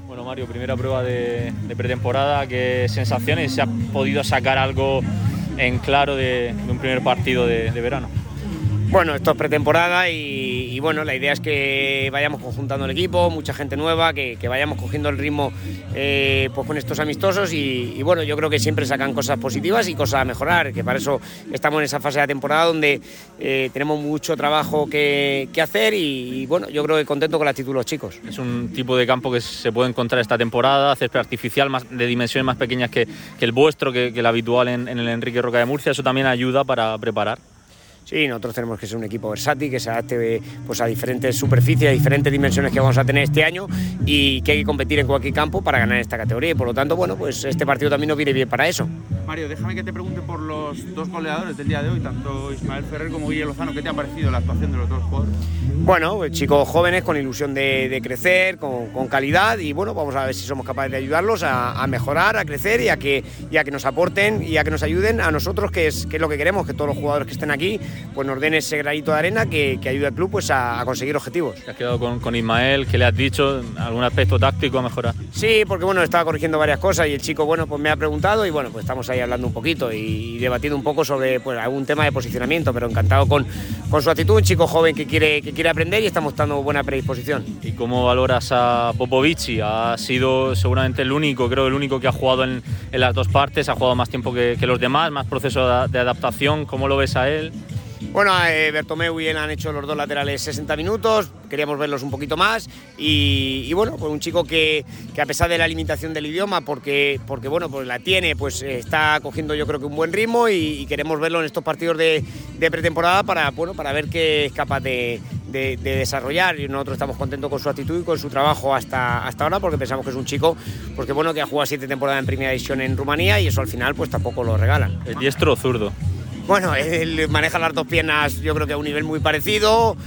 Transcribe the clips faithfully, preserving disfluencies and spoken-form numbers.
Bueno, Mario, primera prueba de, de pretemporada, ¿qué sensaciones? ¿Se ha podido sacar algo en claro de, de un primer partido de, de verano? Bueno, esto es pretemporada y, y bueno, la idea es que vayamos conjuntando el equipo, mucha gente nueva, que, que vayamos cogiendo el ritmo eh, pues con estos amistosos y, y bueno, yo creo que siempre sacan cosas positivas y cosas a mejorar, que para eso estamos en esa fase de la temporada donde eh, tenemos mucho trabajo que, que hacer y, y bueno, yo creo que contento con la actitud de los chicos. Es un tipo de campo que se puede encontrar esta temporada, césped artificial más, de dimensiones más pequeñas que, que el vuestro, que, que el habitual en, en el Enrique Roca de Murcia, eso también ayuda para preparar. Sí, nosotros tenemos que ser un equipo versátil, que se adapte pues, a diferentes superficies, a diferentes dimensiones que vamos a tener este año y que hay que competir en cualquier campo para ganar esta categoría y por lo tanto, bueno, pues este partido también nos viene bien para eso. Mario, déjame que te pregunte por los dos goleadores del día de hoy, tanto Ismael Ferrer como Guille Lozano. ¿Qué te ha parecido la actuación de los dos jugadores? Bueno, pues, chicos jóvenes con ilusión de, de crecer, con, con calidad y bueno, vamos a ver si somos capaces de ayudarlos a, a mejorar, a crecer y a, que, y a que nos aporten y a que nos ayuden a nosotros, que es, que es lo que queremos, que todos los jugadores que estén aquí pues nos den ese granito de arena que, que ayude al club pues, a, a conseguir objetivos. ¿Te has quedado con, con Ismael? ¿Qué le has dicho? ¿Algún aspecto táctico a mejorar? Sí, porque bueno, estaba corrigiendo varias cosas y el chico bueno, pues me ha preguntado y bueno, pues estamos ahí hablando un poquito y, y debatiendo un poco sobre pues, algún tema de posicionamiento, pero encantado con, con su actitud, un chico joven que quiere, que quiere aprender y estamos dando buena predisposición. ¿Y cómo valoras a Popovici? Ha sido seguramente el único, creo el único que ha jugado en, en las dos partes, ha jugado más tiempo que, que los demás, más proceso de, de adaptación. ¿Cómo lo ves a él? Bueno, eh, Bertomeu y él han hecho los dos laterales sesenta minutos, queríamos verlos un poquito más y, y bueno, pues un chico que, que a pesar de la limitación del idioma, porque, porque bueno, pues la tiene, pues eh, está cogiendo yo creo que un buen ritmo y, y queremos verlo en estos partidos de, de pretemporada para, bueno, para ver qué es capaz de, de, de desarrollar y nosotros estamos contentos con su actitud y con su trabajo hasta, hasta ahora porque pensamos que es un chico porque, bueno, que ha jugado siete temporadas en Primera División en Rumanía y eso al final pues tampoco lo regalan. ¿Es diestro o zurdo? Bueno, él maneja las dos piernas yo creo que a un nivel muy parecido,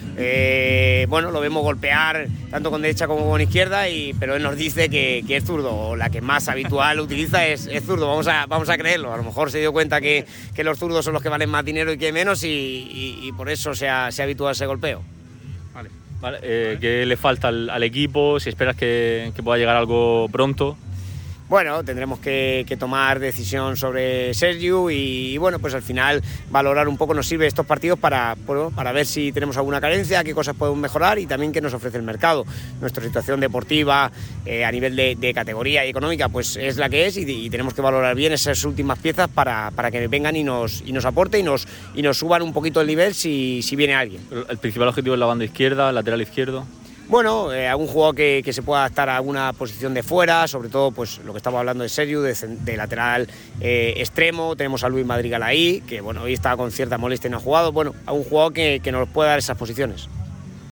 eh, bueno, lo vemos golpear tanto con derecha como con izquierda, y, pero él nos dice que, que es zurdo, o la que más habitual utiliza es, es zurdo, vamos a, vamos a creerlo, a lo mejor se dio cuenta que, que los zurdos son los que valen más dinero y que menos y, y, y por eso se ha, se ha habituado a ese golpeo. Vale, vale eh, ¿qué le falta al, al equipo? Si esperas que, que pueda llegar algo pronto. Bueno, tendremos que, que tomar decisión sobre Sergio y, y bueno, pues al final valorar un poco nos sirve estos partidos para, bueno, para ver si tenemos alguna carencia, qué cosas podemos mejorar y también qué nos ofrece el mercado. Nuestra situación deportiva eh, a nivel de, de categoría y económica pues es la que es y, y tenemos que valorar bien esas últimas piezas para, para que vengan y nos, y nos aporten y nos, y nos suban un poquito el nivel si, si viene alguien. El principal objetivo es la banda izquierda, lateral izquierdo. Bueno, eh, algún jugador que, que se pueda adaptar a alguna posición de fuera, sobre todo pues lo que estamos hablando de Sergio, de, de lateral eh, extremo, tenemos a Luis Madrigal ahí, que bueno, hoy está con cierta molestia y no ha jugado, bueno, a un jugador que, que nos pueda dar esas posiciones.